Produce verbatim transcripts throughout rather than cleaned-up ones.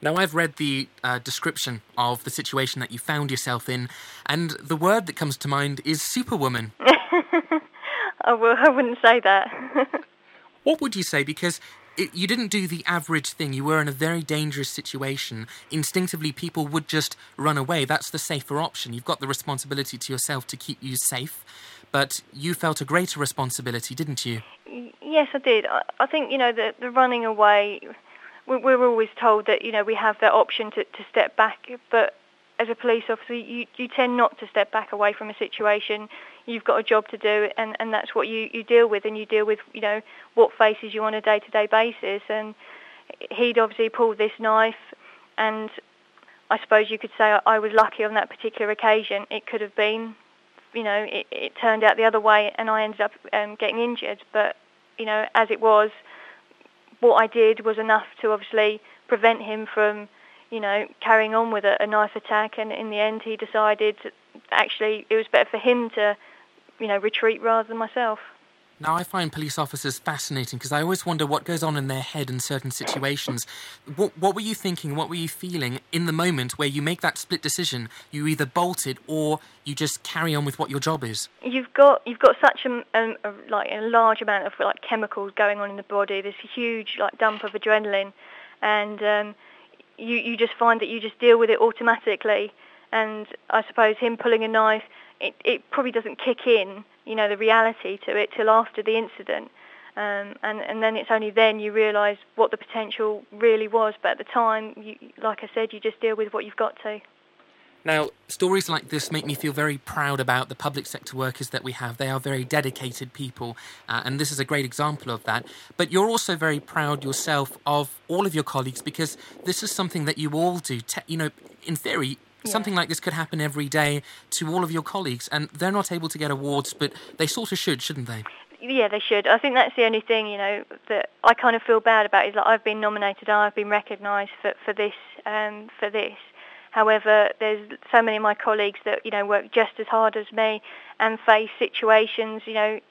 Now, I've read the uh, description of the situation that you found yourself in, and the word that comes to mind is superwoman. I, will, I wouldn't say that. What would you say? Because it, you didn't do the average thing. You were in a very dangerous situation. Instinctively, people would just run away. That's the safer option. You've got the responsibility to yourself to keep you safe, but you felt a greater responsibility, didn't you? Yes, I did. I, I think, you know, the, the running away, we, we're always told that, you know, we have that option to, to step back, but as a police officer, you, you tend not to step back away from a situation. You've got a job to do, and, and that's what you, you deal with, and you deal with, you know, what faces you on a day-to-day basis. And he'd obviously pulled this knife, and I suppose you could say I, I was lucky on that particular occasion. It could have been, you know, it, it turned out the other way, and I ended up um, getting injured. But, you know, as it was, what I did was enough to obviously prevent him from, you know, carrying on with a, a knife attack. And in the end, he decided actually it was better for him to, you know, retreat rather than myself. Now, I find police officers fascinating because I always wonder what goes on in their head in certain situations. What, what were you thinking, what were you feeling in the moment where you make that split decision? You either bolt it or you just carry on with what your job is? You've got you've got such a, a, a like a large amount of like chemicals going on in the body. There's a huge like dump of adrenaline, and um, you you just find that you just deal with it automatically. And I suppose him pulling a knife, it, it probably doesn't kick in, you know, the reality to it till after the incident. Um, and, and then it's only then you realise what the potential really was. But at the time, you, like I said, you just deal with what you've got to. Now, stories like this make me feel very proud about the public sector workers that we have. They are very dedicated people, uh, and this is a great example of that. But you're also very proud yourself of all of your colleagues because this is something that you all do. Te- you know, in theory, Yeah. something like this could happen every day to all of your colleagues, and they're not able to get awards, but they sort of should, shouldn't they? Yeah, they should. I think that's the only thing, you know, that I kind of feel bad about is that I've been nominated and I've been recognised for, for this, um, for this. However, there's so many of my colleagues that, you know, work just as hard as me and face situations, you know,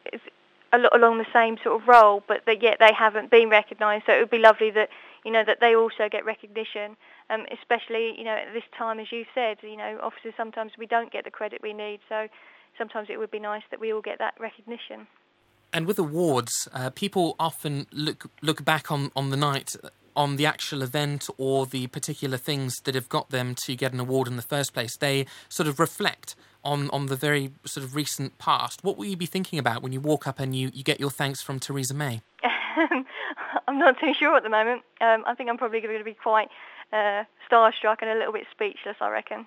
a lot along the same sort of role, but that yet they haven't been recognised. So it would be lovely that, you know, that they also get recognition, um, especially, you know, at this time, as you said, you know, officers sometimes we don't get the credit we need. So sometimes it would be nice that we all get that recognition. And with awards, uh, people often look look back on, on the night, on the actual event or the particular things that have got them to get an award in the first place. They sort of reflect on, on the very sort of recent past. What will you be thinking about when you walk up and you, you get your thanks from Theresa May? I'm not too sure at the moment. Um, I think I'm probably going to be quite uh, starstruck and a little bit speechless, I reckon.